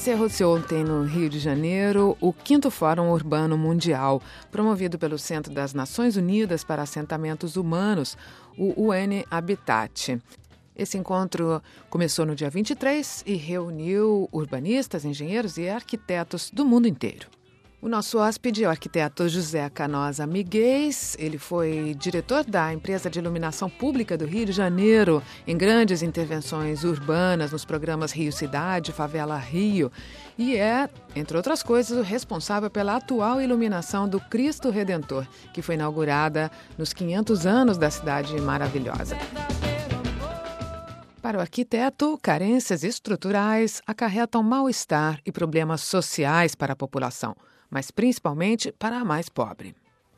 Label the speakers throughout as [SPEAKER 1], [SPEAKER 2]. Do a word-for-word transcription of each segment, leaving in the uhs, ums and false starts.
[SPEAKER 1] Encerrou-se ontem no Rio de Janeiro o quinto Fórum Urbano Mundial, promovido pelo Centro das Nações Unidas para Assentamentos Humanos, o U N Habitat. Esse encontro começou no dia vinte e três e reuniu urbanistas, engenheiros e arquitetos do mundo inteiro. O nosso hóspede é o arquiteto José Canosa Miguel. Ele foi diretor da empresa de iluminação pública do Rio de Janeiro, em grandes intervenções urbanas nos programas Rio Cidade, Favela Rio, e é, entre outras coisas, o responsável pela atual iluminação do Cristo Redentor, que foi inaugurada nos quinhentos anos da cidade maravilhosa. Para o arquiteto, carências estruturais acarretam mal-estar e problemas sociais para a população, mas principalmente para a mais pobre.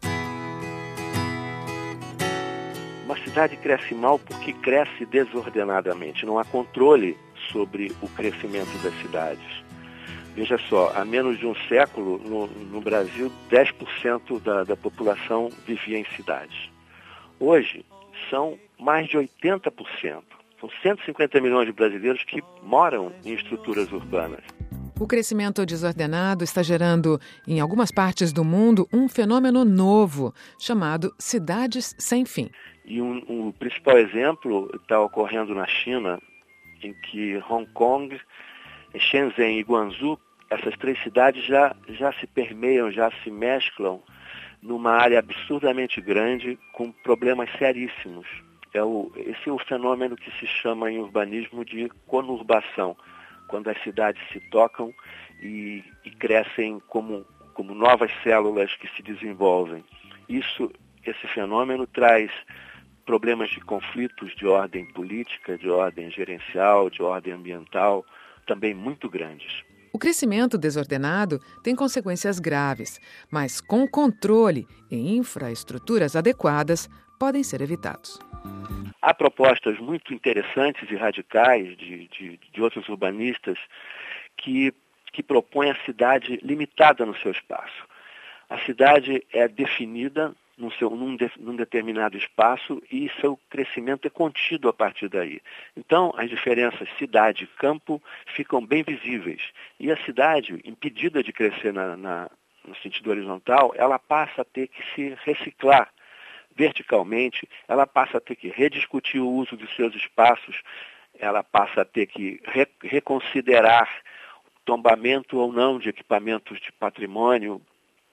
[SPEAKER 2] Uma cidade cresce mal porque cresce desordenadamente. Não há controle sobre o crescimento das cidades. Veja só, há menos de um século, no, no Brasil, dez por cento da, da população vivia em cidades. Hoje, são mais de oitenta por cento. São cento e cinquenta milhões de brasileiros que moram em estruturas urbanas.
[SPEAKER 1] O crescimento desordenado está gerando, em algumas partes do mundo, um fenômeno novo, chamado cidades sem fim.
[SPEAKER 2] E um, um, o principal exemplo está ocorrendo na China, em que Hong Kong, Shenzhen e Guangzhou, essas três cidades já, já se permeiam, já se mesclam numa área absurdamente grande, com problemas seríssimos. É o, esse é o fenômeno que se chama em urbanismo de conurbação, quando as cidades se tocam e, e crescem como, como novas células que se desenvolvem. Isso, esse fenômeno traz problemas de conflitos de ordem política, de ordem gerencial, de ordem ambiental, também muito grandes.
[SPEAKER 1] O crescimento desordenado tem consequências graves, mas com controle e infraestruturas adequadas podem ser evitados.
[SPEAKER 2] Há propostas muito interessantes e radicais de, de, de outros urbanistas que, que propõem a cidade limitada no seu espaço. A cidade é definida num, seu, num, de, num determinado espaço e seu crescimento é contido a partir daí. Então, as diferenças cidade e campo ficam bem visíveis. E a cidade, impedida de crescer na, na, no sentido horizontal, ela passa a ter que se reciclar verticalmente, ela passa a ter que rediscutir o uso de seus espaços, ela passa a ter que re- reconsiderar o tombamento ou não de equipamentos de patrimônio.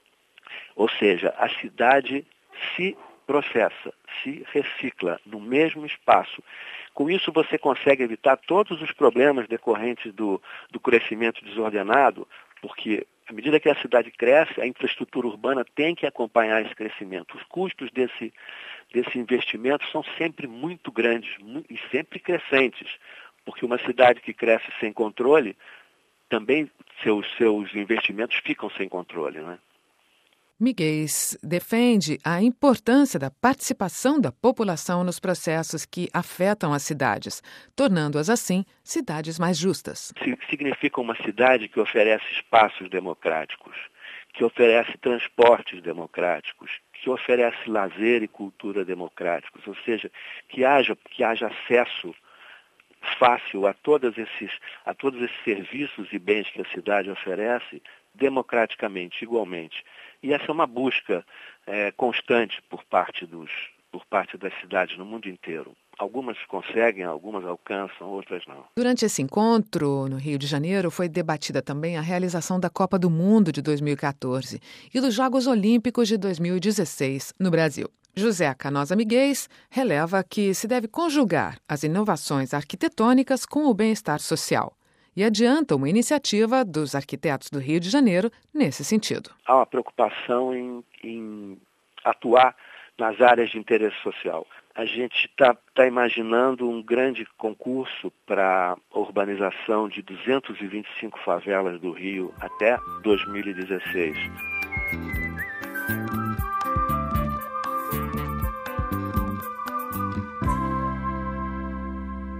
[SPEAKER 2] Ou seja, a cidade se processa, se recicla no mesmo espaço. Com isso você consegue evitar todos os problemas decorrentes do, do crescimento desordenado, porque à medida que a cidade cresce, a infraestrutura urbana tem que acompanhar esse crescimento. Os custos desse, desse investimento são sempre muito grandes e sempre crescentes, porque uma cidade que cresce sem controle, também seus, seus investimentos ficam sem controle, né?
[SPEAKER 1] Miguel defende a importância da participação da população nos processos que afetam as cidades, tornando-as, assim, cidades mais justas.
[SPEAKER 2] Significa uma cidade que oferece espaços democráticos, que oferece transportes democráticos, que oferece lazer e cultura democráticos, ou seja, que haja, que haja acesso fácil a, todos esses, a todos esses serviços e bens que a cidade oferece democraticamente, igualmente. E essa é uma busca é, constante por parte, dos, por parte das cidades no mundo inteiro. Algumas conseguem, algumas alcançam, outras não.
[SPEAKER 1] Durante esse encontro, no Rio de Janeiro, foi debatida também a realização da Copa do Mundo de dois mil e catorze e dos Jogos Olímpicos de dois mil e dezesseis no Brasil. José Canosa Miguel releva que se deve conjugar as inovações arquitetônicas com o bem-estar social e adianta uma iniciativa dos arquitetos do Rio de Janeiro nesse sentido.
[SPEAKER 2] Há uma preocupação em, em atuar nas áreas de interesse social. A gente está tá imaginando um grande concurso para a urbanização de duzentas e vinte e cinco favelas do Rio até dois mil e dezesseis.